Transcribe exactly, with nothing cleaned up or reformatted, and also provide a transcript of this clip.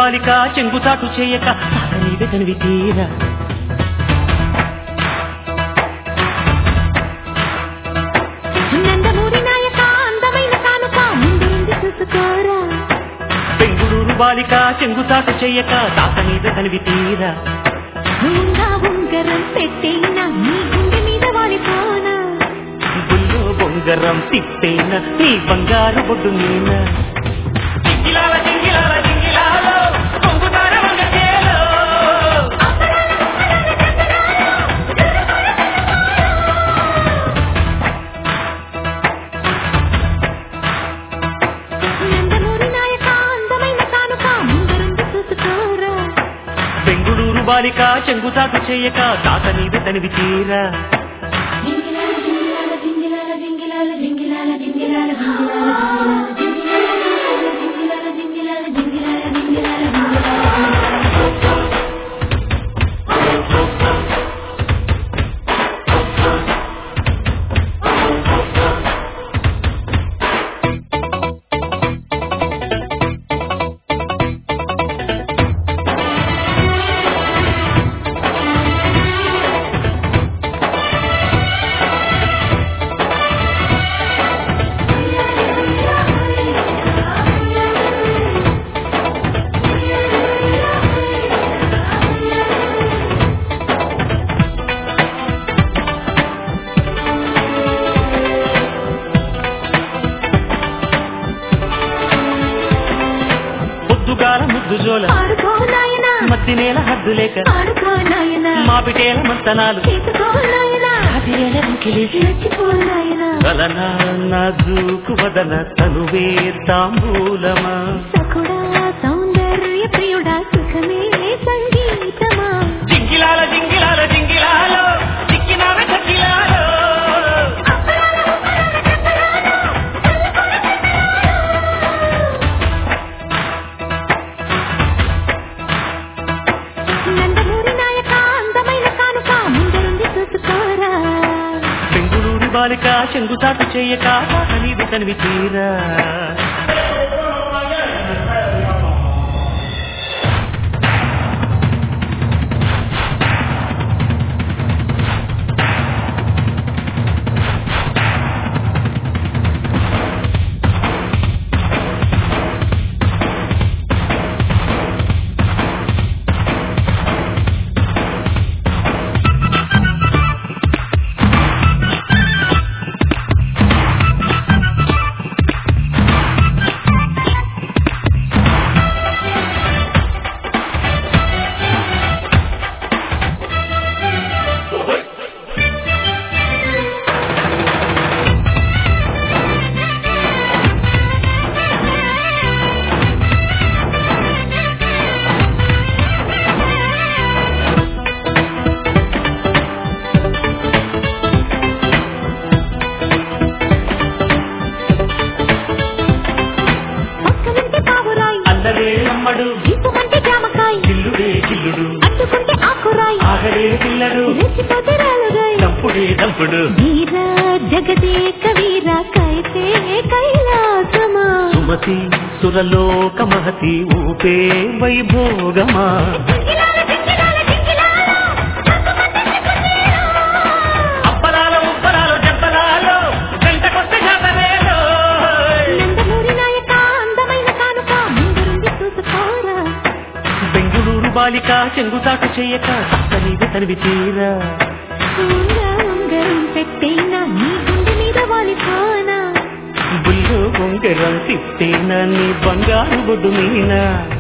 బాలిక చెంగుతాటు చేయక నీవే తనివి తీరా నందమూరి నాయక అందమైన కానుక ముందుండి చూసుకోరా బెంగుళూరు బాలిక చెంగుతాటు చేయక తాత మీద తనివి తీరా నువ్వున్నా ఉంగరం పెట్టేనా నీ గుండె మీద వాలిపోనా గుల్లో బొంగరం తిప్పేనా నీ బంగారు బొడ్డు మీనా జింగిలాల జింగిలాల జింగిలాలో పొంగుతార వంగచేలో నందమూరి నాయక అందమైన కానుక ముందుండి చూసుకోరా బెంగుళూరు బాలిక చెంగుతాటు చేయక తాత నీవే తనివి తీరా ముద్దు జోల మత్తి నేల హద్దు లేక మా పిటేల మంతనాలు కలనా నాజూకు వదన తనువే తాంబూలమా సౌందర్య ప్రియుడా సుఖమే సంగీతమా జింగిలాల జింగిలాల జింగిలాలో జిక్కినాల చక్కిలాలో నందమూరి నాయక అందమైన కానుక ముందుండి చూసుకోరా బెంగుళూరు బాలిక చెంగుతాటు చేయక నీవే తనివి తీరా జిల్లుడే జిల్లుడు అట్టుకుంటే ఆకురాయి ఆగడే పిల్లడు రెచ్చిపోతే రాలుగాయి దంపుడే దంపుడు వీర జగదే కవీర కైతే కైలాసమా సుమతి సురలోక మహతి ఊపే వైభోగమా అప్పలాల ఉప్పలాలు జంపలాలో గంటకొస్తే జాతరేలో నందమూరి నాయక అందమైన కానుక ముందుండి చూసుకోరా బెంగుళూరు బాలిక చెంగుతాటు చేయక నీవే తనివి తీరా ఉంగరం పెట్టేనా నీ గుండె మీద వాలిపోనా బుల్లో బొంగరం తిప్పేనా నీ బంగారు బొడ్డు మీనా